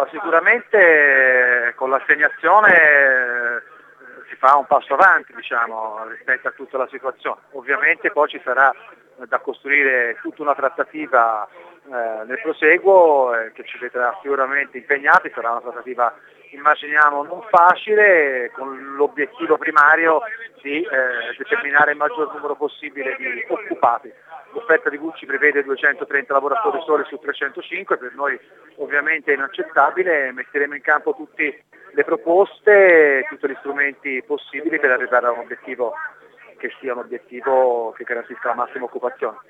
Allora, sicuramente con l'assegnazione si fa un passo avanti, diciamo, rispetto a tutta la situazione. Ovviamente poi ci sarà da costruire tutta una trattativa nel proseguo che ci vedrà sicuramente impegnati, sarà una trattativa immaginiamo non facile, con l'obiettivo primario di determinare il maggior numero possibile di occupati. L'offerta di Gucci prevede 230 lavoratori soli su 305, per noi ovviamente è inaccettabile, metteremo in campo tutte le proposte, tutti gli strumenti possibili per arrivare a un obiettivo che sia un obiettivo che garantisca la massima occupazione.